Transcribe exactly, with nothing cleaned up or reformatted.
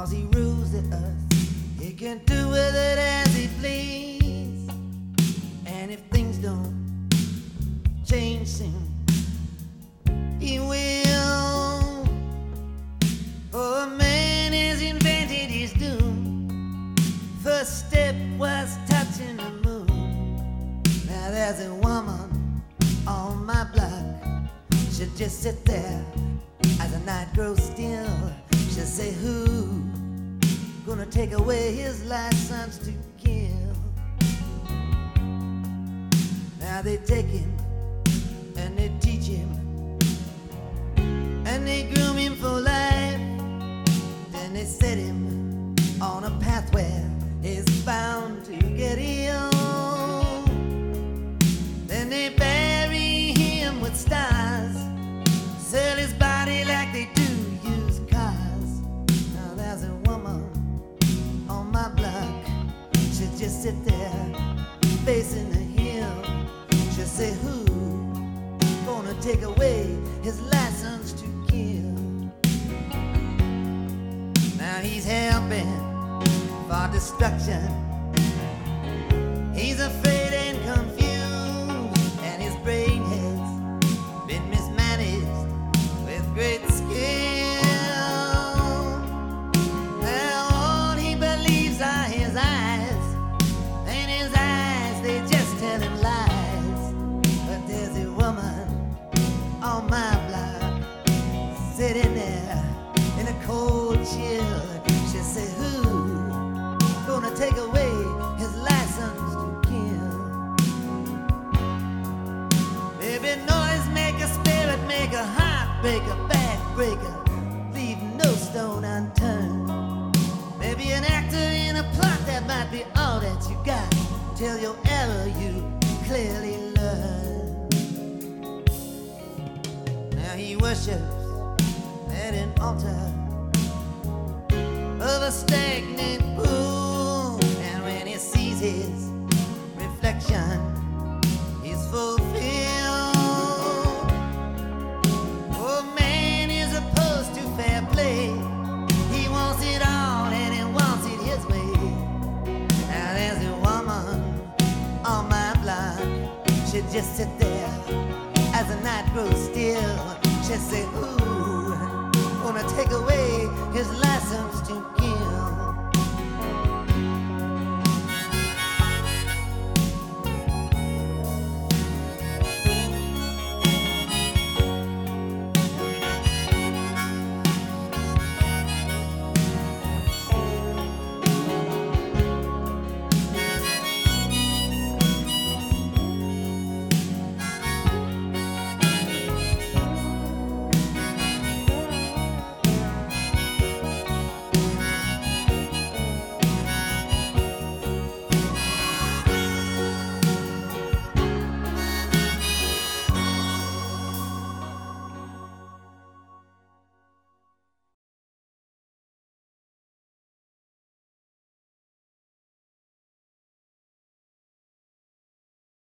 'cause he rules the earth. He can do with it as he please. And if things don't change soon, he will. For a man has invented his doom. First step was touching the moon. Now there's a woman on my block. She'll just sit there as the night grows still. She'll say, who gonna take away his license to kill? Now they take him and they teach him and they groom him for life. Then they set him on a path where he's bound to get ill. Then they bury him with stars, sell his body like they do used cars. Now there's a woman on my block. She'll just sit there facing the hill. She'll say, who gonna take away his license to kill? Now he's hell-bent for destruction. He's afraid and confused, and his brain has been mismanaged with great skill. Now all he believes are his eyes, and his eyes, they just tell him lies. But there's a woman on my block sitting there in a cold chill. She'll say, who gonna take away his license to kill? Maybe noise make a spirit, make a heartbreaker, backbreaker, leave no stone unturned. Maybe an actor in a plot, that might be all that you got till your error you clearly learn. Now he worships at an altar of a stagnant pool, and when he sees his reflection, he's fulfilled.